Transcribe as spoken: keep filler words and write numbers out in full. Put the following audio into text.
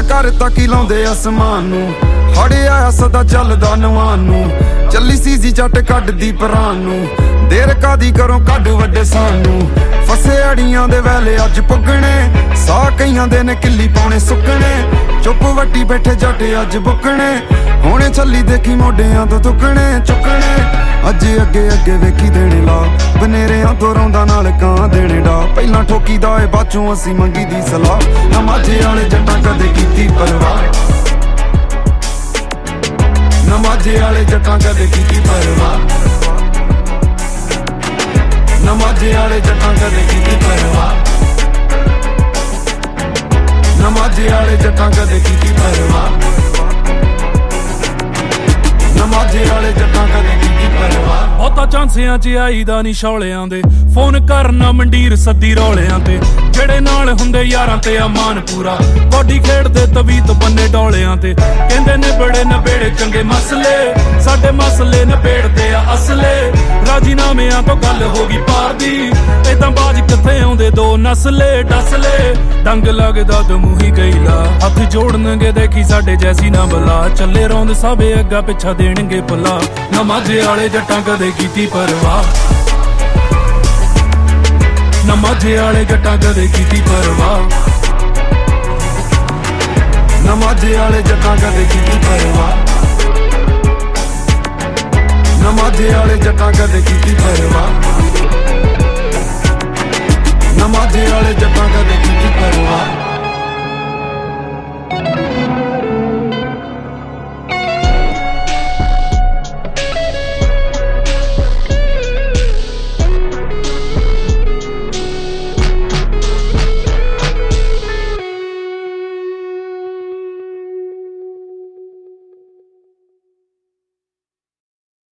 ਘਰ ਤੱਕ ਹੀ ਲਾਉਂਦੇ ਅਸਮਾਨ ਨੂੰ। ਹੜੇ ਆਇਆ ਸਦਾ ਚੱਲਦਾ ਨਵਾਂ ਨੂੰ, ਚੱਲੀ ਸੀ ਜੀ ਜੱਟ ਕੱਢਦੀ ਪਰਾਨ ਨੂੰ। ਦੇਰ ਕਾਦੀ ਕਰੋ ਕੱਢ ਵੱਡੇ ਸਾਨੂੰ, ਫਸੇ ਅੜੀਆਂ ਦੇ ਵੇਲੇ ਅੱਜ ਪੁੱਗਣੇ। ਸਾਹ ਕਈਆਂ ਦੇ ਨੇ ਕਿੱਲੀ ਪਾਉਣੇ ਸੁੱਕਣੇ, ਚੁੱਪ ਵੱਟੀ ਬੈਠੇ ਜੱਟ ਅੱਜ ਬੁੱਕਣੇ। ਹੁਣੇ ਚੱਲੀ ਦੇਖੀ ਮੋਢਿਆਂ ਤੋਂ ਤੁਕਣੇ ਚੁੱਕਣੇ। ਅੱਜ ਅੱਗੇ ਅੱਗੇ ਵੇਖੀ ਦੇਣੇ ਲਾ, ਬਨੇਰਿਆਂ ਤੋਂ ਰੌਂਦਾ ਨਾਲ ਕਾਂ ਦੇਣੇ ਡਾ। ਪਹਿਲਾਂ ਠੋਕੀ ਦਾ ਏ ਬਾਚੋਂ ਅਸੀਂ ਮੰਗੀ ਦੀ ਸਲਾਹ, ਨਾ ਮਾਝੇ ਵਾਲੇ ਜੱਟਾਂ ਕਦੇ ਕੀਤੀ ਪਰਵਾਹ। ਨਾ ਮਾਝੇ ਵਾਲੇ ਜੱਟਾਂ ਕਦੇ ਕੀਤੀ ਪਰਵਾਹ। ਨਾ ਮਾਝੇ ਵਾਲੇ ਜੱਟਾਂ ਕਦੇ ਕੀਤੀ ਪਰਵਾਹ। ਨਾ ਮਾਝੇ ਵਾਲੇ ਜੱਟਾਂ ਕਦੇ ਕੀਤੀ ਪਰਵਾਹ। ਨਾ ਮਾਝੇ ਵਾਲੇ ਜੱਟਾਂ ਕਦੇ ਕੀਤੀ ਪਰਵਾਹ। ਬਹੁਤਾ ਚਾਂਸਿਆਂ ਚ ਆਈਦਾ ਨੀ ਸ਼ੌਲਿਆਂ ਦੇ, ਫੋਨ ਕਰਨਾ ਮੰਡੀਰ ਸੱਦੀ ਰੌਲਿਆਂ ਤੇ। ਜਿਹੜੇ ਨਾਲ ਹੁੰਦੇ ਯਾਰਾਂ ਤੇ ਅਮਾਨ ਪੂਰਾ, ਕੌਡੀ ਖੇਡਦੇ ਤਵੀਤ ਬੰਨੇ ਡੋਲਿਆਂ ਤੇ। ਕਹਿੰਦੇ ਨੇ ਬੜੇ ਨਬੇੜੇ ਚੰਗੇ ਮਸਲੇ, ਸਾਡੇ ਮਸਲੇ ਨਬੇੜਦੇ ਆ ਅਸਲੇ। ਰਾਜੀਨਾਮਿਆਂ ਤੋਂ ਗੱਲ ਹੋ ਗਈ ਪਾਰ ਦੀ, ਏਦਾਂ ਬਾਜ ਕਿੱਥੇ ਆਉਂਦੇ ਦੋ ਨਸਲੇ ਡਸਲੇ। ਡੰਗ ਲੱਗਦਾ ਦਮੂਹੀ ਗਈਲਾ, ਹੱਥ ਜੋੜਨਗੇ ਦੇਖੀ ਸਾਡੇ ਜੈਸੀ ਨਾ ਬਲਾ। ਚੱਲੇ ਰੌਂਦ ਸਾਬੇ ਅੱਗਾ ਪਿੱਛਾ ਦੇਣਗੇ ਪੱਲਾ, ਨਾ ਮਾਝੇ ਵਾਲੇ ਜੱਟਾਂ ਕਦੇ ਕੀਤੀ ਪਰਵਾਹ। ਨਾ ਮਾਝੇ ਵਾਲੇ ਜੱਟਾਂ ਕਦੇ ਕੀਤੀ ਪਰਵਾਹ। ਨਾ ਮਾਝੇ ਵਾਲੇ ਜੱਟਾਂ ਕਦੇ ਕੀਤੀ ਪਰਵਾਹ। ਨਾ ਮਾਝੇ ਵਾਲੇ ਜੱਟਾਂ ਕਦੇ ਕੀਤੀ ਪਰਵਾਹ। ਨਾ ਮਾਝੇ ਵਾਲੇ ਜੱਟਾਂ ਕਦੇ ਕੀਤੀ ਪਰਵਾਹ।